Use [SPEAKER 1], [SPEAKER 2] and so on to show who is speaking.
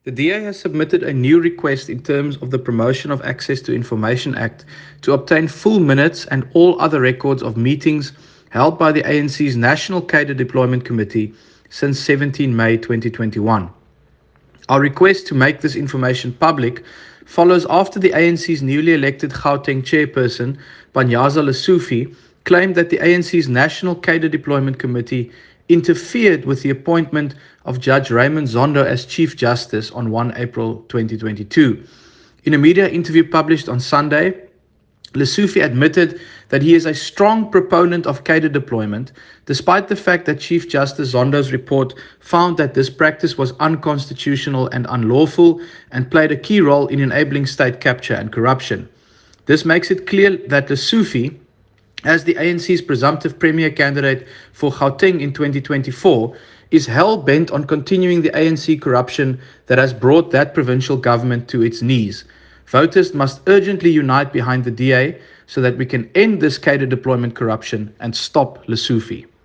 [SPEAKER 1] The DA has submitted a new request in terms of the Promotion of Access to Information Act to obtain full minutes and all other records of meetings held by the ANC's National Cadre Deployment Committee since 17 May 2021. Our request to make this information public follows after the ANC's newly elected Gauteng chairperson, Panyaza Lesufi, claimed that the ANC's National Cadre Deployment Committee interfered with the appointment of Judge Raymond Zondo as Chief Justice on 1 April 2022. In a media interview published on Sunday, Lesufi admitted that he is a strong proponent of cadre deployment, despite the fact that Chief Justice Zondo's report found that this practice was unconstitutional and unlawful and played a key role in enabling state capture and corruption. This makes it clear that Lesufi, as the ANC's presumptive premier candidate for Gauteng in 2024, is hell-bent on continuing the ANC corruption that has brought that provincial government to its knees. Voters must urgently unite behind the DA so that we can end this cadre deployment corruption and stop Lesufi.